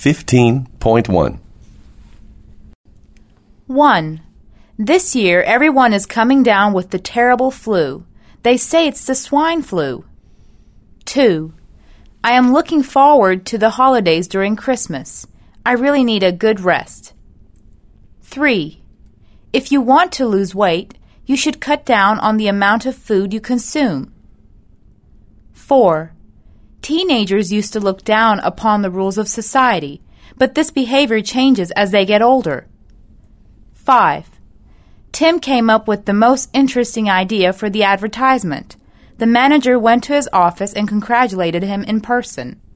15.1. 1. This year, everyone is coming down with the terrible flu. They say it's the swine flu. 2. I am looking forward to the holidays during Christmas. I really need a good rest. 3. If you want to lose weight, you should cut down on the amount of food you consume. 4. Teenagers used to look down upon the rules of society, but this behavior changes as they get older. 5. Tim came up with the most interesting idea for the advertisement. The manager went to his office and congratulated him in person.